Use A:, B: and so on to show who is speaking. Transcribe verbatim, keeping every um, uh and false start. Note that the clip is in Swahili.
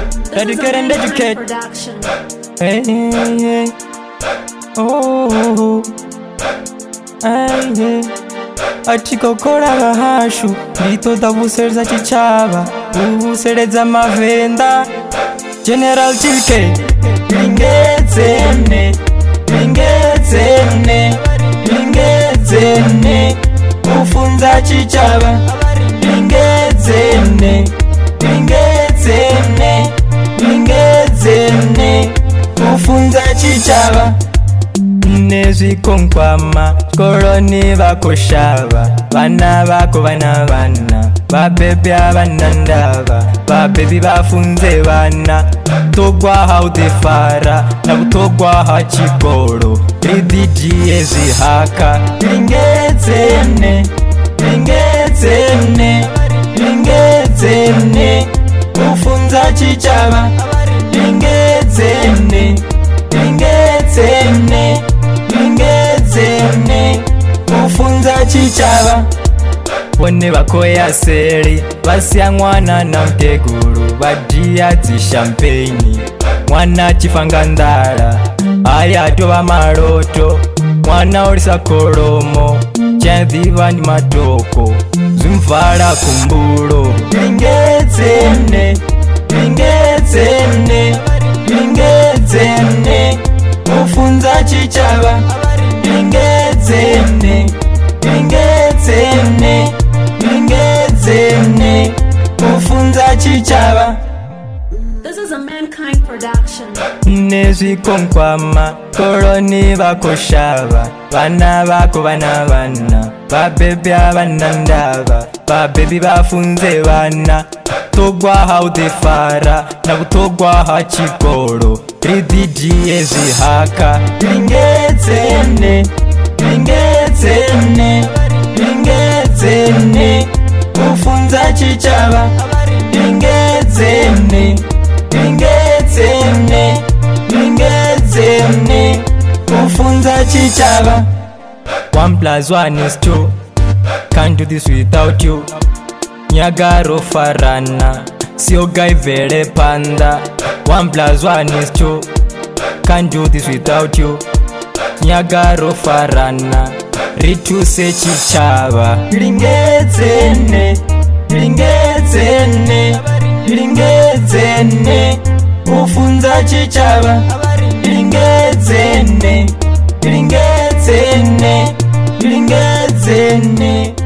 A: Educate and educate. Hey, hey, hey. Oh, hey, hey. Achikokora bahashu Litoda buserza chichava Ubusereza mavenda General Chilke Lingezene Lingezene Lingezene Ufunza chichava Lingezene Lingezene Lingezene Ufunza chichava Nezi konkwama Koroni bakoshava Bana bako bana bana Babebi abana ndava Babebi bafunze bana Togwa haudefara Na butogwa hachikoro Ridiji ezi haka Lingezene Lingezene Lingezene Ufunza chichava Lingezene Lingezene Lingezene Ufunza chichava Wone bakoya seri Basya mwana na mteguru Badia zi champagne Mwana chifangandara Aya toba maroto Mwana orisa koromo Chendiva ni matoko Zumfara kumburo Lingezene Lingezene Lingezene Ufunza chichava Lingezene Lingezene Lingezene Ufunza chichava.
B: This is a Mankind production.
A: Nezi konkwama Koroni bakoshava Bana bako bana bana Babebi abana ndava Babebi bafunze bana Togwa haudefara Na butogwa hachikoro Ridiji ezi haka Lingezene Lingezene Lingezene Ufunza chichava Lingezene Lingezene Lingezene Ufunza chichava. One plus one is two. Can't do this without you. Nyagaro farana Sio guy vere panda. One plus one is two. Can't do this without you. Nyagaro farana Ritu se chichava. Lingezene Lingezene Lingezene Ufunza chichava. Lingezene Lingezene Lingezene